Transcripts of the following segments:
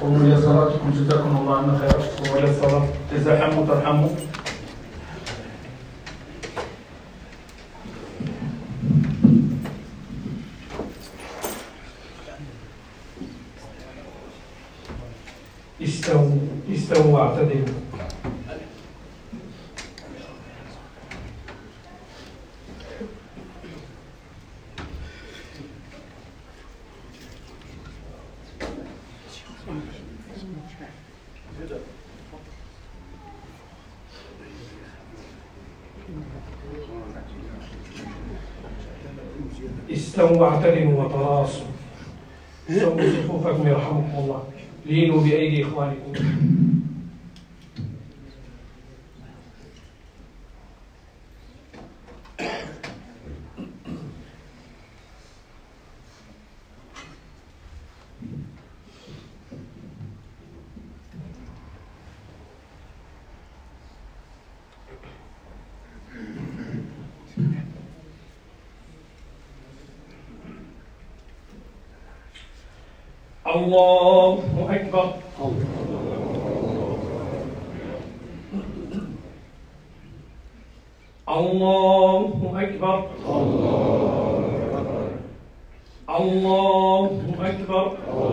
قوموا إلى صلاتكم جزاكم الله عنا خيرا. قوموا إلى الصلاة تزاحموا ترحموا. استووا واعتدلوا. استووا واعتدلوا وتراصوا. سووا صفوفكم يرحمكم الله. لينوا بأيدي إخوانكم. الله أكبر. الله أكبر. الله أكبر.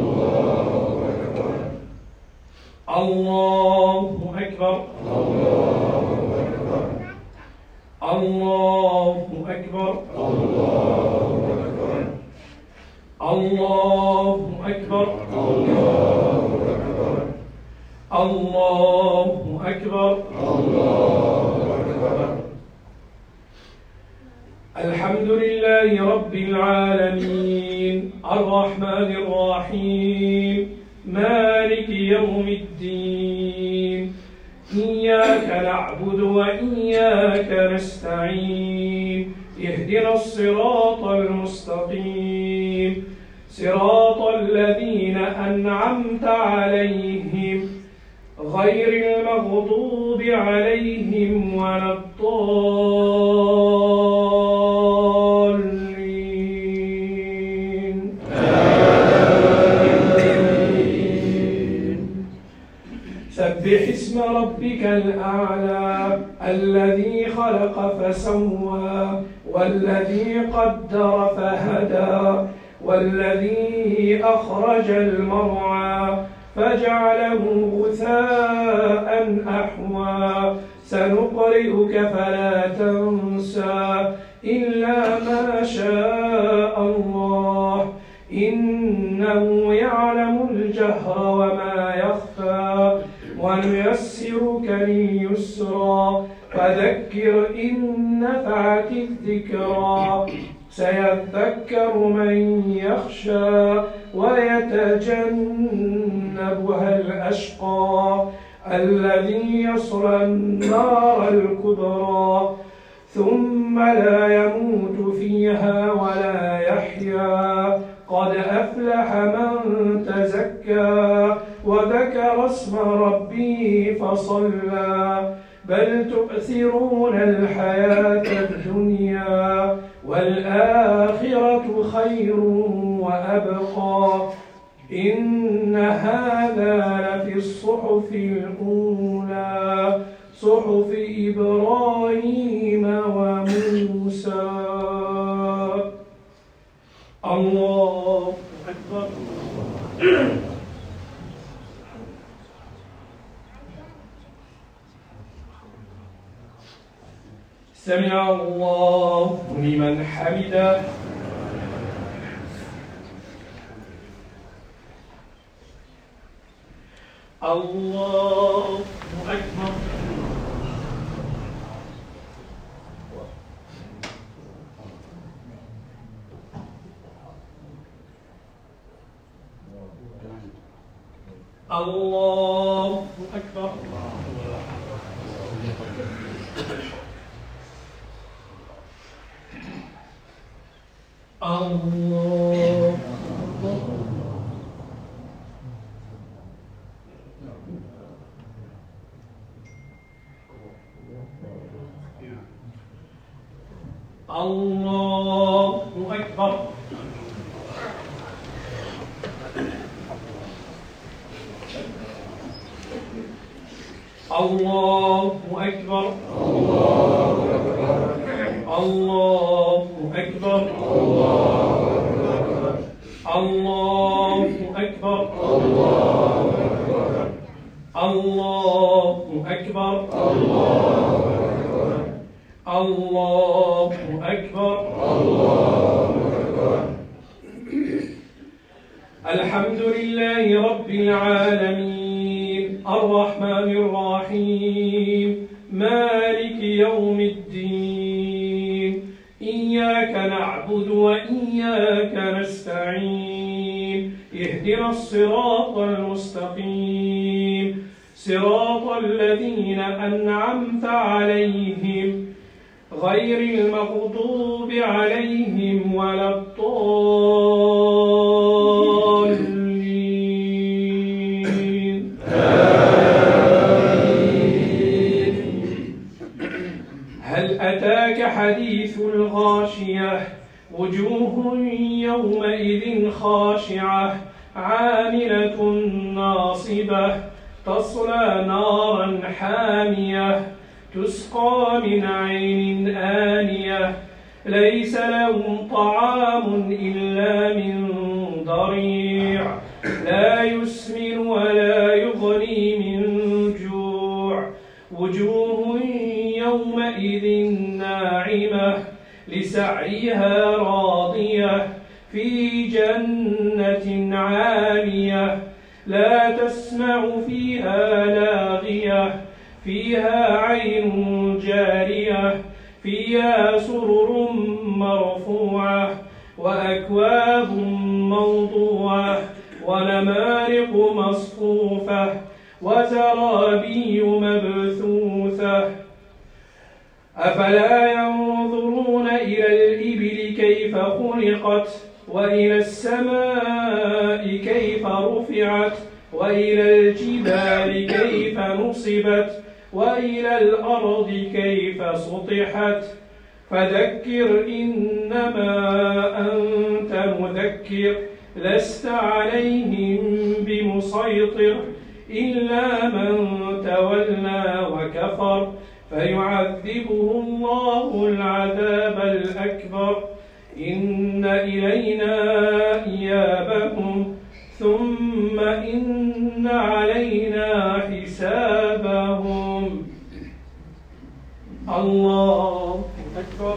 الله أكبر. الله أكبر. الله أكبر. الله أكبر. الحمد لله رب العالمين الرحمن الرحيم مالك يوم الدين إياك نعبد وإياك نستعين اهدنا الصراط المستقيم صراط الذين أنعمت عليهم غير المغضوب عليهم ولا الضالين. سبح اسم ربك الأعلى الذي خلق فسوى والذي قدر فهدى والذي أخرج المرعى فجعله غثاء أحوى سنقرئك فلا تنسى إلا ما شاء الله إنه يعلم الجهر وما يخفى ونيسرك لليسرى فذكر إن نفعت الذكرى سيذكر من يخشى ويتجنبها الأشقى الذي يصلى النار الكبرى ثم لا يموت فيها ولا يحيا قد أفلح من تزكى وذكر اسم ربه فصلى بل تؤثرون الحياة الدنيا والآخرة خير وأبقى إن هذا لفي الصحف الأولى صحف إبراهيم وموسى. الله أكبر. سمع الله لمن حمده. الله أكبر. الله أكبر. الله الله أكبر. الله أكبر الله أكبر الله أكبر الله أكبر الله أكبر الله أكبر الحمد لله رب العالمين الرحمن الرحيم مالك يوم الدين إياك نعبد وإياك نستعين اهدنا الصراط المستقيم صراط الذين أنعمت عليهم غير المغضوب عليهم ولا الضالين آمين. هل أتاك حديث الغاشية وجوه يومئذ خاشعة عاملة ناصبة تصلى نارا حامية تسقى من عين آنية ليس لهم طعام إلا من ضريع لا يسمن ولا يغني من جوع وجوه يومئذ ناعمة لسعيها راضية في جنة عالية لا تسمع فيها لاغية فيها عين جارية فيها سرر مرفوعة وأكواب موضوعة ونمارق مصفوفة وزرابي مبثوثة أفلا ينظرون إلى الإبل كيف خلقت وإلى السماء كيف رفعت وإلى الجبال كيف نصبت وإلى الأرض كيف سطحت فذكر إنما أنت مذكر لست عليهم بمسيطر إلا من تولى وكفر فيعذبه الله العذاب الأكبر إن إلينا إيابهم ثم إن علينا حسابهم الله أكبر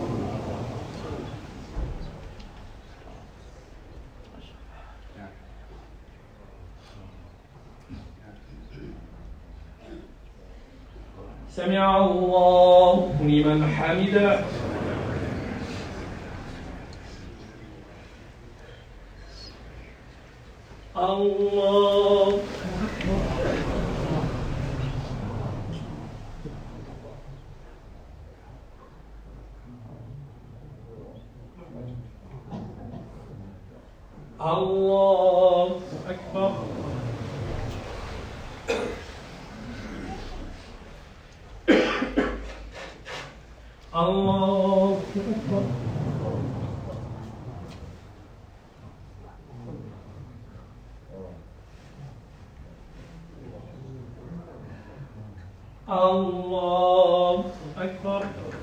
سمع الله لمن حمده الله الله أكبر الله أكبر الله أكبر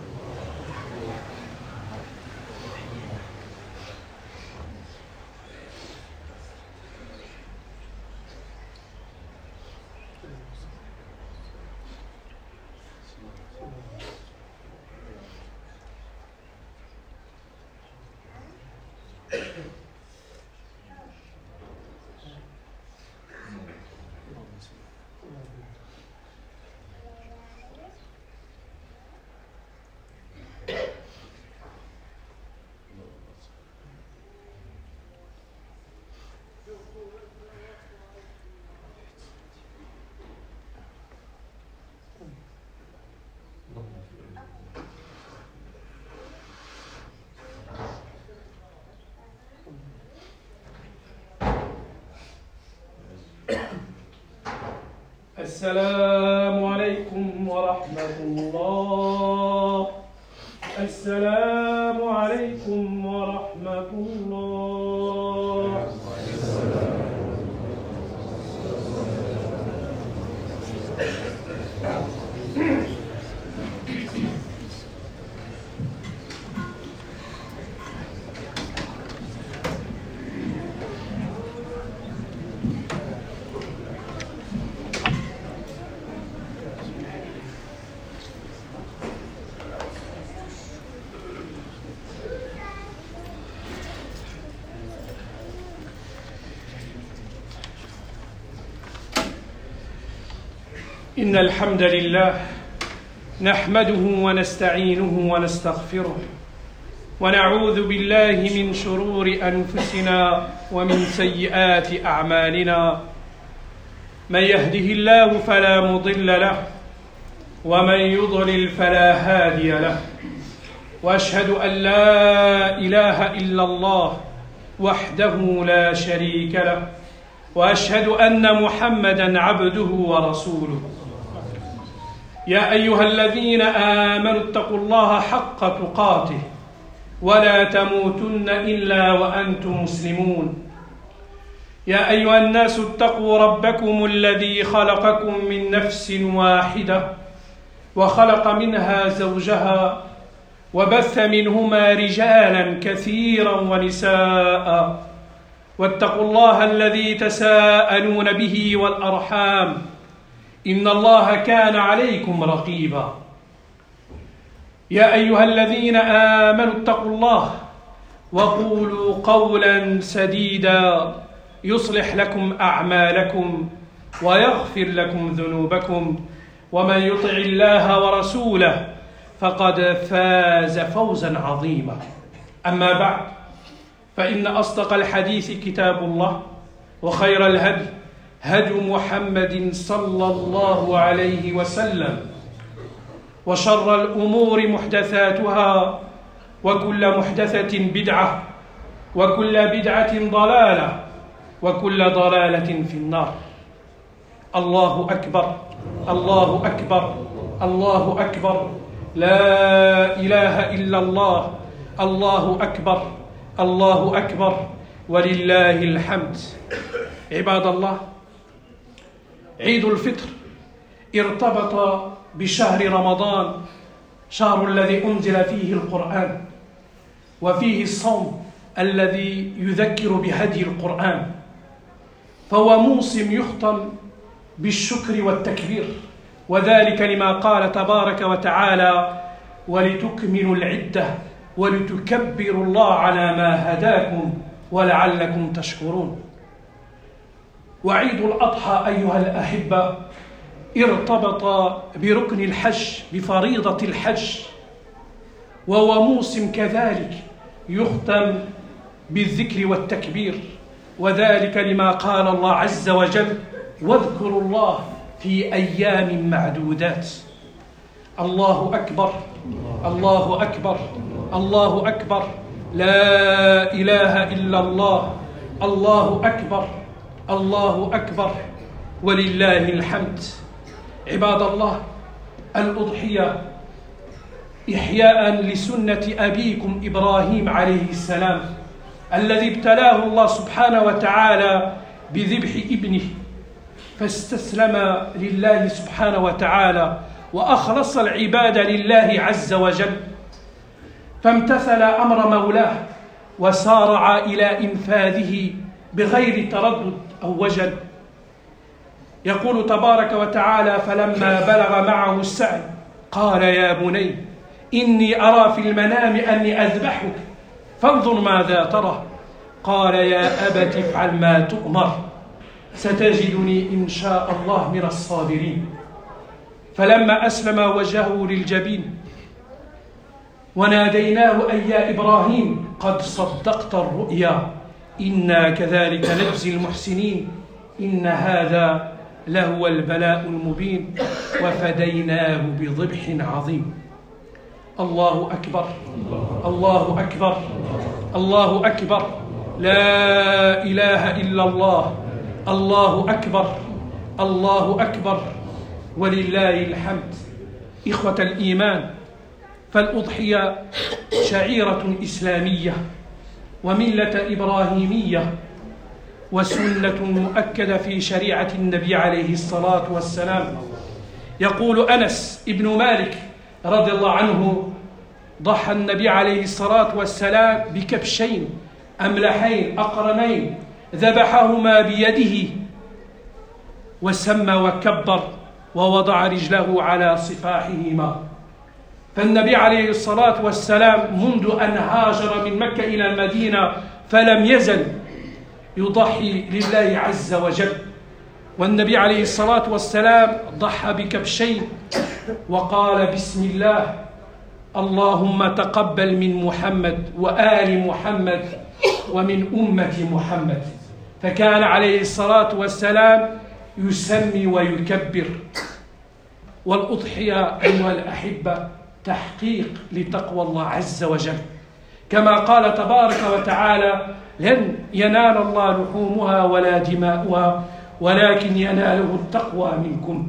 السلام عليكم ورحمة الله. السلام عليكم ورحمة الله. إن الحمد لله نحمده ونستعينه ونستغفره ونعوذ بالله من شرور أنفسنا ومن سيئات أعمالنا. من يهده الله فلا مضل له ومن يضلل فلا هادي له، وأشهد أن لا إله إلا الله وحده لا شريك له، وأشهد أن محمدًا عبده ورسوله. يا أيها الذين آمنوا اتقوا الله حق تقاته ولا تموتن إلا وأنتم مسلمون. يا أيها الناس اتقوا ربكم الذي خلقكم من نفس واحدة وخلق منها زوجها وبث منهما رجالا كثيرا ونساء، واتقوا الله الذي تساءلون به والأرحام إن الله كان عليكم رقيبا. يا أيها الذين آمنوا اتقوا الله وقولوا قولا سديدا يصلح لكم أعمالكم ويغفر لكم ذنوبكم، ومن يطع الله ورسوله فقد فاز فوزا عظيما. أما بعد، فإن أصدق الحديث كتاب الله، وخير الهدي هدي محمد صلى الله عليه وسلم، وشر الأمور محدثاتها، وكل محدثة بدعة، وكل بدعة ضلالة، وكل ضلالة في النار. الله أكبر، الله أكبر، الله أكبر، لا إله إلا الله، الله أكبر، الله أكبر، ولله الحمد. عباد الله، عيد الفطر ارتبط بشهر رمضان، شهر الذي أنزل فيه القرآن، وفيه الصوم الذي يذكر بهدي القرآن، فهو موسم يختم بالشكر والتكبير، وذلك لما قال تبارك وتعالى: ولتكملوا العدة ولتكبروا الله على ما هداكم ولعلكم تشكرون. وعيد الأضحى أيها الأحبة ارتبط بركن الحج، بفريضة الحج، وهو موسم كذلك يختم بالذكر والتكبير، وذلك لما قال الله عز وجل: واذكروا الله في أيام معدودات. الله أكبر، الله أكبر، الله أكبر، لا إله إلا الله، الله أكبر، الله أكبر، ولله الحمد. عباد الله، الأضحية إحياء لسنة أبيكم إبراهيم عليه السلام، الذي ابتلاه الله سبحانه وتعالى بذبح ابنه، فاستسلم لله سبحانه وتعالى وأخلص العبادة لله عز وجل، فامتثل أمر مولاه وسارع إلى إنفاذه بغير تردد أو وجل. يقول تبارك وتعالى: فلما بلغ معه السعي قال: يا بني إني أرى في المنام أني أذبحك فانظر ماذا ترى. قال: يا أبت افعل ما تؤمر ستجدني إن شاء الله من الصابرين. فلما أسلم وجهه للجبين وناديناه أي يا إبراهيم قد صدقت الرؤيا إنا كذلك نجزي المحسنين إن هذا لهو البلاء المبين وفديناه بذبح عظيم. الله أكبر، الله أكبر، الله أكبر، لا إله إلا الله، الله أكبر، الله أكبر، ولله الحمد. إخوة الإيمان، فالأضحية شعيرة إسلامية وملة إبراهيمية، وسنة مؤكدة في شريعة النبي عليه الصلاة والسلام. يقول أنس ابن مالك رضي الله عنه: ضحى النبي عليه الصلاة والسلام بكبشين أملحين أقرنين ذبحهما بيده، وسمى وكبر ووضع رجله على صفاحهما. فالنبي عليه الصلاة والسلام منذ أن هاجر من مكة إلى المدينة فلم يزل يضحي لله عز وجل، والنبي عليه الصلاة والسلام ضحى بكبشين وقال بسم الله اللهم تقبل من محمد وآل محمد ومن أمة محمد. فكان عليه الصلاة والسلام يسمي ويكبر. والأضحية أيها الأحبة تحقيق لتقوى الله عز وجل، كما قال تبارك وتعالى لن ينال الله لحومها ولا دماؤها ولكن يناله التقوى منكم.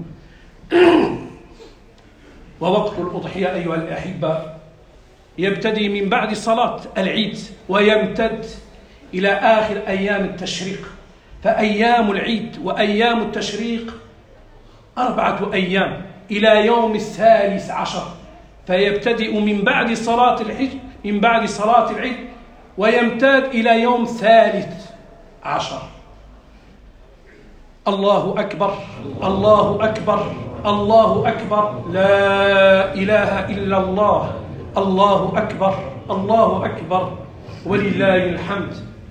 ووقت الأضحية أيها الأحبة يبتدي من بعد صلاة العيد ويمتد إلى آخر أيام التشريق. فأيام العيد وأيام التشريق 4 أيام إلى يوم 13، فيبتدئ من بعد صلاة العيد ويمتد إلى يوم 13. الله أكبر الله أكبر الله أكبر لا إله إلا الله الله أكبر الله أكبر ولله الحمد.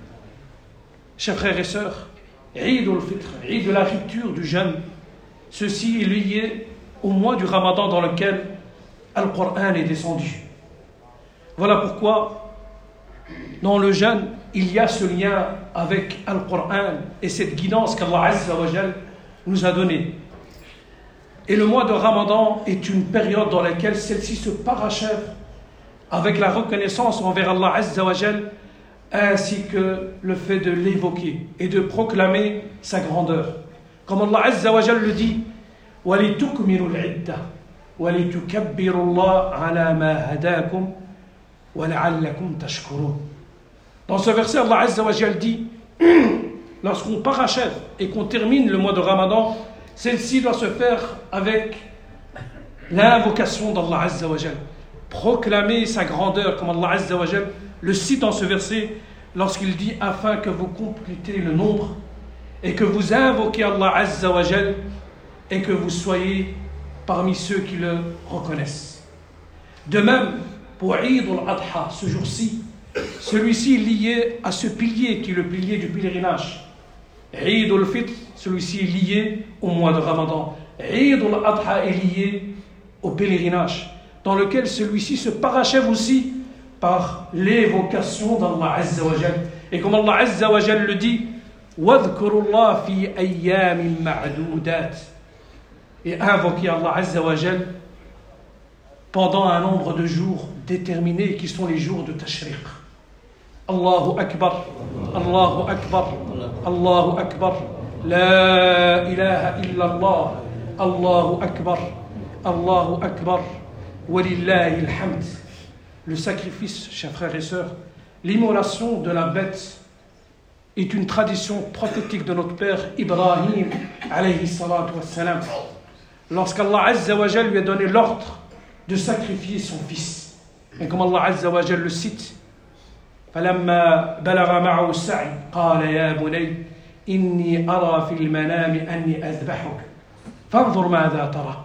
Chers frères et sœurs, Eid al-Fitr, Eid de la rupture du jeûne, ceci est lié au mois du Ramadan dans lequel Al-Qur'an est descendu. Voilà pourquoi dans le jeûne il y a ce lien avec Al-Qur'an et cette guidance qu'Allah Azza wa Jal nous a donnée. Et le mois de Ramadan est une période dans laquelle celle-ci se parachève avec la reconnaissance envers Allah Azza wa Jal, ainsi que le fait de l'évoquer et de proclamer sa grandeur. Comme Allah Azza wa Jal le dit, وَلِتُكْمِلُوا الْعِدَّةَ وَلِتُكَبِّرُوا اللَّهَ عَلَى مَا هَدَاكُمْ وَلَعَلَّكُمْ تَشْكُرُونَ. Dans ce verset, Allah Azza wa Jal dit, lorsqu'on parachève et qu'on termine le mois de Ramadan, celle-ci doit se faire avec l'invocation d'Allah Azza wa Jal, proclamer sa grandeur, comme Allah Azza wa Jal le cite dans ce verset lorsqu'il dit afin que vous complétez le nombre et que vous invoquez Allah Azza wa Jal et que vous soyez parmi ceux qui le reconnaissent. De même, pour Eid al-Adha, ce jour-ci, celui-ci est lié à ce pilier qui est le pilier du pèlerinage. Eid al-Fitr, celui-ci est lié au mois de Ramadan. Eid al-Adha est lié au pèlerinage, dans lequel celui-ci se parachève aussi par l'évocation d'Allah Azza wa Jal. Et comme Allah Azza wa Jal le dit, وَاذْكُرُوا اللَّهَ فِي أَيَّامٍ مَعْدُودَاتٍ, et invoquer Allah Azza wa Jal pendant un nombre de jours déterminés qui sont les jours de Tashriq. Allahu Akbar, Allahu Akbar, Allahu Akbar, La ilaha illallah, Allahu Akbar, Allahu Akbar, Walillahi alhamd. Le sacrifice, chers frères et sœurs, l'immolation de la bête est une tradition prophétique de notre père Ibrahim alayhi salatu wassalam. Lorsqu'Allah Azza wa Jal lui a donné l'ordre de sacrifier son fils. Et comme Allah Azza wa Jal le cite, فَلَمَّا بَلَغَ مَعَهُ السَّعْيُ قَالَ يَا بُنَيَّ إِنِّي أَرَى فِي الْمَنَامِ أَنِّي أَذْبَحُكَ فَانظُرْ مَاذَا تَرَى.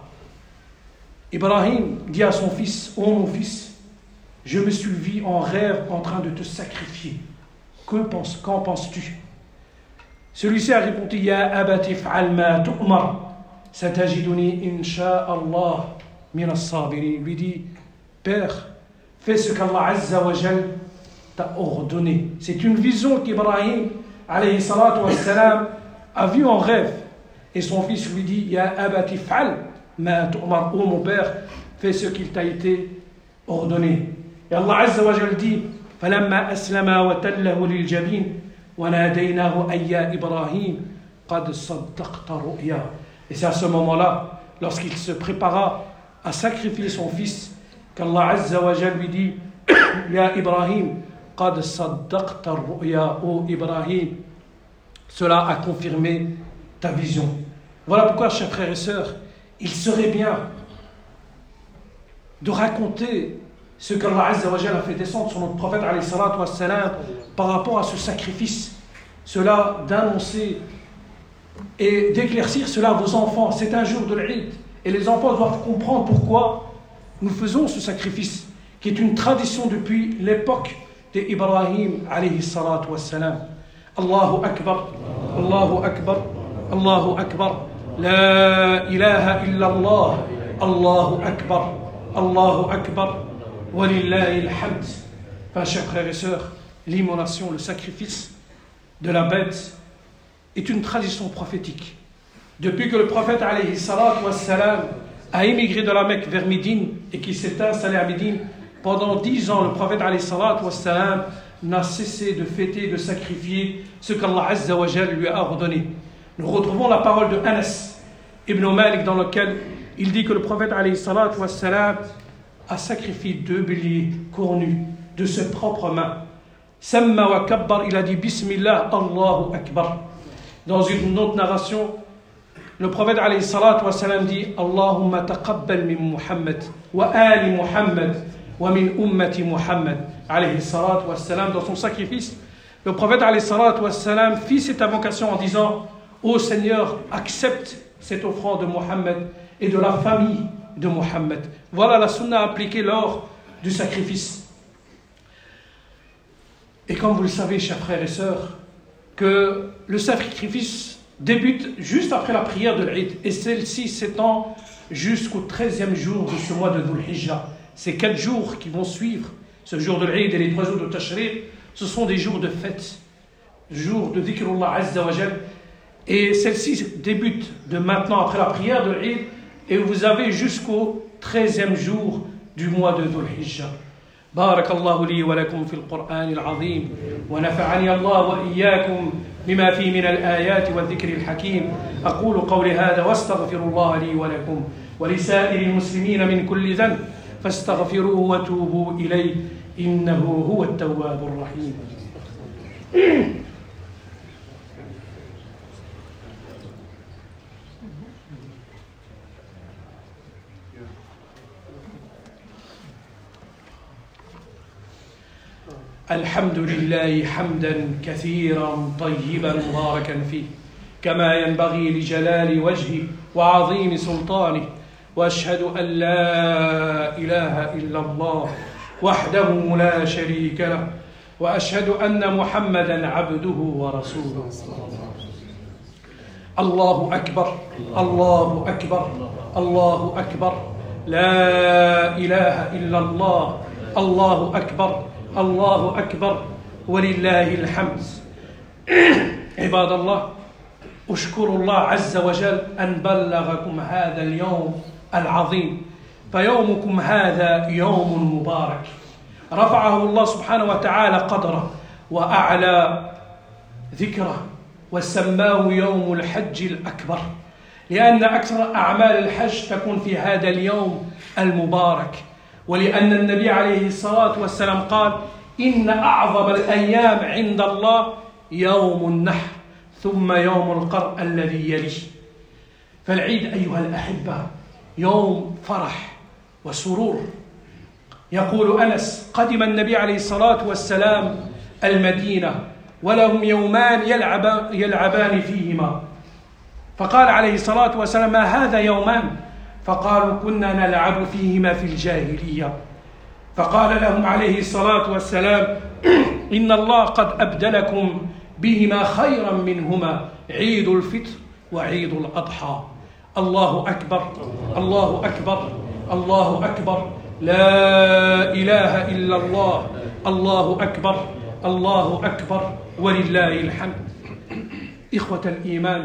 Ibrahim dit à son fils, ô mon fils, je me suis vu en rêve en train de te sacrifier. Qu'en penses-tu? Celui-ci a répondu, Ya abati fa'al ma tu'mar, satajiduni insha'Allah min as-sabirin. Lui dit, Père, fais ce qu'Allah Azza wa Jal t'a ordonné. C'est une vision qu'Ibrahim alayhi salatu wassalam a vue en rêve. Et son fils lui dit, Ya abati fa'al ma tu'mar, ô mon père, fais ce qu'il t'a été ordonné. Et Allah Azza wa Jal dit, فلما أسلم وتله للجبين وناديناه أي يا إبراهيم قد صدقت رؤيا. Et c'est à ce moment-là, lorsqu'il se prépara à sacrifier son fils, qu'Allah Azza wa Jal lui dit, Ya Ibrahim, قد صدقت رؤيا, ô Ibrahim, cela a confirmé ta vision. Voilà pourquoi, chers frères et sœurs, il serait bien de raconter ce qu'Allah Azza wa Jal a fait descendre sur notre prophète alayhi salatu wassalam par rapport à ce sacrifice, cela d'annoncer et d'éclaircir cela à vos enfants. C'est un jour de l'Eid et les enfants doivent comprendre pourquoi nous faisons ce sacrifice qui est une tradition depuis l'époque d'Ibrahim alayhi salatu wassalam. Allahu Akbar, Allahu Akbar, الله أكبر لا إله إلا الله الله أكبر الله أكبر ولله الحمد. Enfin, chers frères et sœurs, l'immolation, le sacrifice de la bête est une tradition prophétique. Depuis que le prophète alayhi salatu wassalam a émigré de la Mecque vers Médine et qui s'est installé à Médine, pendant 10 ans, le prophète alayhi salatu wassalam n'a cessé de fêter, de sacrifier ce qu'Allah Azza wa Jal lui a ordonné. Nous retrouvons la parole de Anas ibn Malik dans laquelle il dit que le prophète alayhi salatu wassalam a sacrifié 2 béliers cornus de ses propres mains. Samma wa kabbar, il a dit Bismillah, Allahu Akbar. Dans une autre narration, le prophète alayhi salatu wassalam dit Allahumma taqabbal min Muhammad wa ali Muhammad wa min ummati Muhammad alayhi salatu wassalam. Dans son sacrifice, le prophète alayhi salatu wassalam fit cette invocation en disant Ô Seigneur, accepte cette offrande de Muhammad et de la famille de Muhammad. Voilà la sunna appliquée lors du sacrifice. Et comme vous le savez, chers frères et sœurs, que le sacrifice débute juste après la prière de l'Eid et celle-ci s'étend jusqu'au 13e jour de ce mois de Dhul Hijjah. Ces 4 jours qui vont suivre, ce jour de l'Eid et les 3 jours de Tashriq, ce sont des jours de fête, jours de dhikrullah Azza wa Jal. Et celle-ci débute de maintenant après la prière de l'Eid et vous avez jusqu'au 13e jour du mois de Dhul Hijjah. بارك الله لي ولكم في القرآن العظيم ونفعني الله وإياكم بما فيه من الآيات والذكر الحكيم. أقول قولي هذا واستغفر الله لي ولكم ولسائر المسلمين من كل ذنب فاستغفروه وتوبوا إليه إنه هو التواب الرحيم. الحمد لله حمدا كثيرا طيبا مباركا فيه كما ينبغي لجلال وجهه وعظيم سلطانه واشهد ان لا اله الا الله وحده لا شريك له واشهد ان محمدا عبده ورسوله. الله اكبر الله اكبر الله اكبر لا اله الا الله الله اكبر الله أكبر ولله الحمد. عباد الله، أشكر الله عز وجل أن بلغكم هذا اليوم العظيم، فيومكم هذا يوم مبارك رفعه الله سبحانه وتعالى قدره وأعلى ذكره وسماه يوم الحج الأكبر، لأن أكثر أعمال الحج تكون في هذا اليوم المبارك، ولأن النبي عليه الصلاة والسلام قال إن أعظم الأيام عند الله يوم النحر ثم يوم القر الذي يليه. فالعيد أيها الأحبة يوم فرح وسرور. يقول أنس قدم النبي عليه الصلاة والسلام المدينة ولهم يومان يلعبان فيهما، فقال عليه الصلاة والسلام ما هذا يومان؟ فقالوا كنا نلعب فيهما في الجاهلية. فقال لهم عليه الصلاة والسلام إن الله قد أبدلكم بهما خيرا منهما عيد الفطر وعيد الأضحى. الله أكبر الله أكبر الله أكبر لا إله إلا الله الله أكبر الله أكبر ولله الحمد. إخوة الإيمان،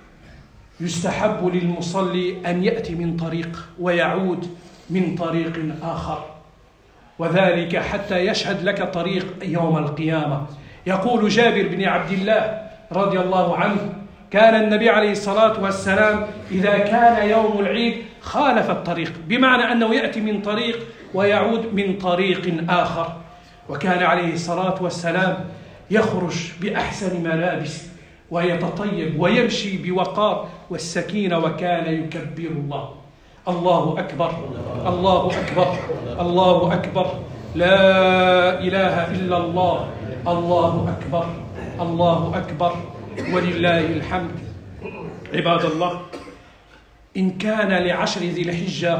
يستحب للمصلي أن يأتي من طريق ويعود من طريق آخر، وذلك حتى يشهد لك طريق يوم القيامة. يقول جابر بن عبد الله رضي الله عنه كان النبي عليه الصلاة والسلام إذا كان يوم العيد خالف الطريق، بمعنى أنه يأتي من طريق ويعود من طريق آخر. وكان عليه الصلاة والسلام يخرج بأحسن ملابس ويتطيب ويمشي بوقار والسكينة وكان يكبر الله. الله أكبر الله أكبر الله أكبر لا إله إلا الله الله أكبر الله أكبر ولله الحمد. عباد الله، إن كان لعشر ذي الحجة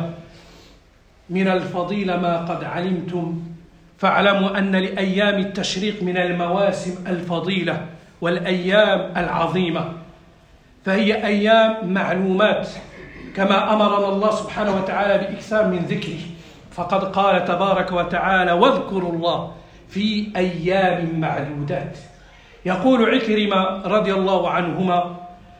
من الفضيلة ما قد علمتم، فاعلموا أن لأيام التشريق من المواسم الفضيلة والأيام العظيمة. فهي أيام معلومات كما أمرنا الله سبحانه وتعالى بإكثار من ذكره، فقد قال تبارك وتعالى واذكروا الله في أيام معدودات. يقول عكرمة رضي الله عنهما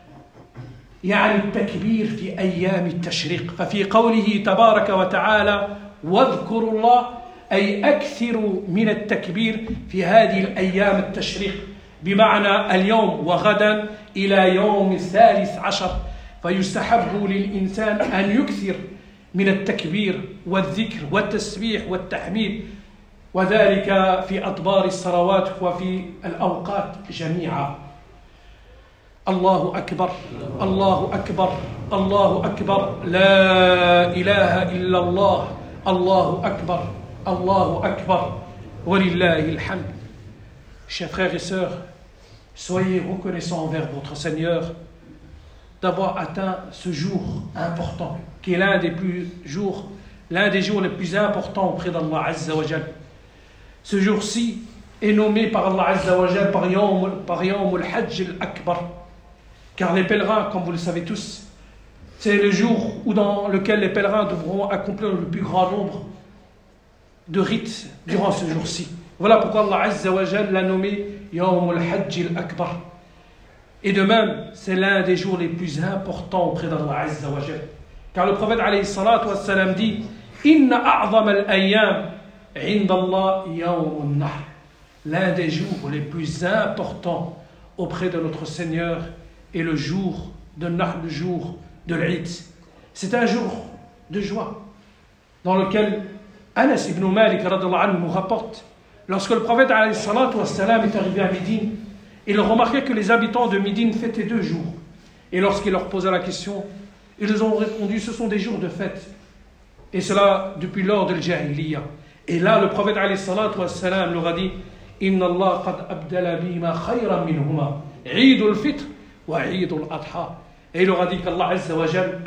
يعني التكبير في أيام التشريق، ففي قوله تبارك وتعالى واذكروا الله أي أكثروا من التكبير في هذه الأيام التشريق، بمعنى اليوم وغدا إلى يوم 13، فيستحب للإنسان أن يكثر من التكبير والذكر والتسبيح والتحميد، وذلك في أدبار الصلوات وفي الأوقات جميعا. الله أكبر الله أكبر الله أكبر لا إله إلا الله الله أكبر الله أكبر ولله الحمد. Chers frères et sœurs, soyez reconnaissants envers votre Seigneur d'avoir atteint ce jour important, qui est l'un des jours les plus importants auprès d'Allah Azza wa Jal. Ce jour-ci est nommé par Allah Azza wa Jal par Yawm al-Hajj al-Akbar, car les pèlerins, comme vous le savez tous, c'est le jour dans lequel les pèlerins devront accomplir le plus grand nombre de rites durant ce jour-ci. Voilà pourquoi Allah Azza wa Jal l'a nommé Yawm al-Hajj al-Akbar. Et de même, c'est l'un des jours les plus importants auprès d'Allah Azza wa Jal. Car le prophète alayhi salatu wa salam dit Inna a'zam al-ayyam inda Allah yawm al-nahr. L'un des jours les plus importants auprès de notre Seigneur est le jour de Nahr, le jour de l'Eid. C'est un jour de joie dans lequel Anas ibn Malik radhiyallahu anhu nous rapporte lorsque le prophète alayhi salatu wa salam est arrivé à Médine, il remarquait que les habitants de Médine fêtaient 2 jours. Et lorsqu'il leur posait la question, ils ont répondu ce sont des jours de fête. Et cela depuis lors de l'Jahiliya. Et là, le prophète alayhi salatu wa salam leur a dit Inna Allah qad abdala bima khayran minhuma Eid al-Fitr wa Eid al-Adha. Et il leur a dit qu'Allah Azza wa Jal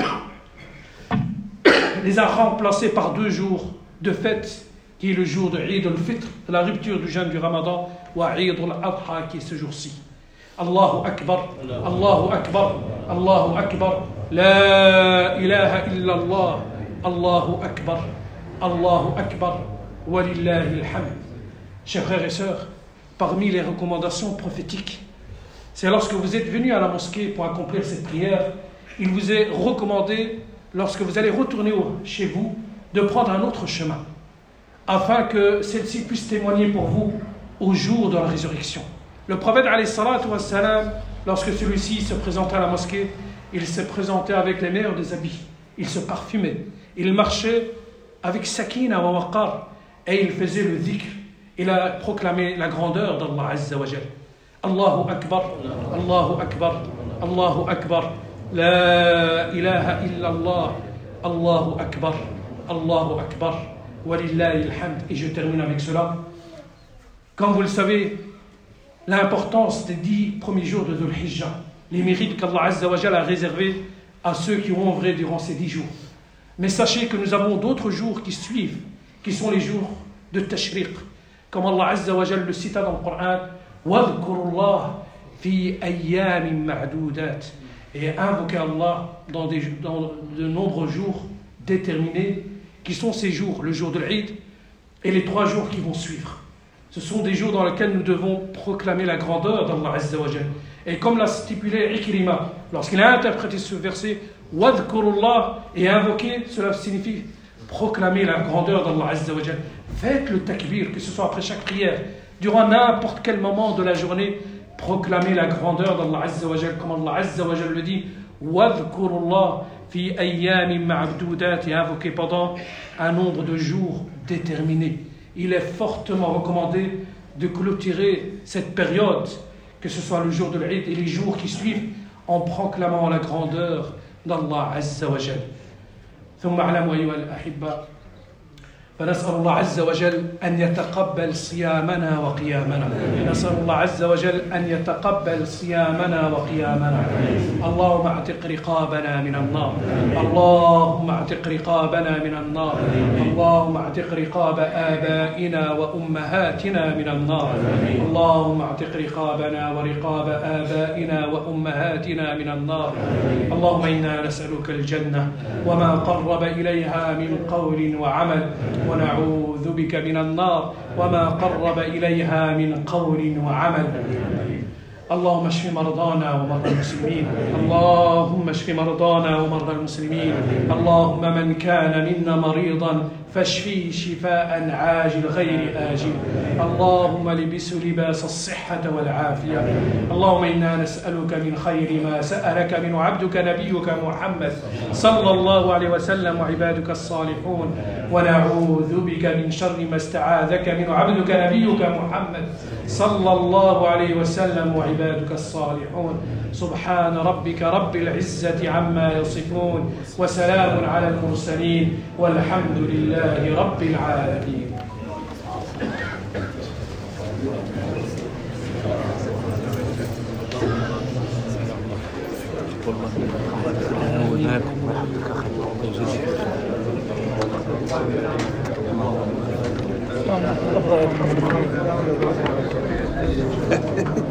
les a remplacés par 2 jours de fête, qui est le jour de Eid al-Fitr, la rupture du jeûne du Ramadan, wa Eid al-Adha, qui est ce jour-ci. Allahu Akbar, Allahu Akbar, Allahu Akbar, la ilaha illallah, Allahu Akbar, Allahu Akbar, walillahi alhamd. Chers frères et sœurs, parmi les recommandations prophétiques, c'est lorsque vous êtes venus à la mosquée pour accomplir cette prière, il vous est recommandé, lorsque vous allez retourner chez vous, de prendre un autre chemin, afin que celle-ci puisse témoigner pour vous au jour de la résurrection. Le prophète alayhi salatu wa salam, lorsque celui-ci se présentait à la mosquée, il se présentait avec les meilleurs des habits, il se parfumait, il marchait avec sakina wa waqar, et il faisait le dhikr, il a proclamé la grandeur d'Allah Azza wa Jal. Allahu Akbar, Allahu Akbar, Allahu Akbar, la ilaha illallah, Allahu Akbar, Allahu Akbar, walillahi alhamd. Et je termine avec cela. Comme vous le savez, l'importance des 10 premiers jours de Dhul Hijjah, les mérites qu'Allah Azza wa Jal a réservés à ceux qui auront œuvré durant ces 10 jours. Mais sachez que nous avons d'autres jours qui suivent, qui sont les jours de Tashriq. Comme Allah Azza wa Jal le cita dans le Coran, Wadhkurullah fi ayyamin ma'doudat. Et invoquer Allah dans de nombreux jours déterminés, qui sont ces jours, le jour de l'Eid et les 3 jours qui vont suivre. Ce sont des jours dans lesquels nous devons proclamer la grandeur d'Allah Azza wa Jal. Et comme l'a stipulé Ikrima, lorsqu'il a interprété ce verset, Wadhkurullah, et invoquer, cela signifie proclamer la grandeur d'Allah Azza wa Jal. Faites le takbir, que ce soit après chaque prière, durant n'importe quel moment de la journée, proclamer la grandeur d'Allah Azza wa Jal, comme Allah Azza wa Jal le dit, Wadhkurullah fi ayyamin ma'doudat, et invoquer pendant un nombre de jours déterminé. Il est fortement recommandé de clôturer cette période, que ce soit le jour de l'Eid et les jours qui suivent, en proclamant la grandeur d'Allah Azza wa Jal. ثم اعلموا أيها الأحبة فنسأل الله عز وجل أن يتقبل صيامنا وقيامنا. نسأل الله عز وجل أن يتقبل صيامنا وقيامنا. اللهم اعتق رقابنا من النار. اللهم اعتق رقابنا من النار. اللهم اعتق رقاب آبائنا وأمهاتنا من النار. اللهم اعتق رقابنا ورقاب آبائنا وأمهاتنا من النار. اللهم إنا نسألك الجنة وما قرب إليها من قول وعمل، ونعوذ بك من النار وما قرب إليها من قول وعمل. اللهم اشف مرضانا ومرضى المسلمين. اللهم اشف مرضانا ومرضى المسلمين. اللهم من كان منا مريضا فاشفيه شفاء عاجل غير آجل. اللهم لبسه لباس الصحة والعافية. اللهم إنا نسألك من خير ما سألك من عبدك نبيك محمد صلى الله عليه وسلم وعبادك الصالحون، ونعوذ بك من شر ما استعاذك من عبدك نبيك محمد صلى الله عليه وسلم وعبادك الصالحون. سبحان ربك رب العزة عما يصفون، وسلام على المرسلين، والحمد لله رب العالمين. والله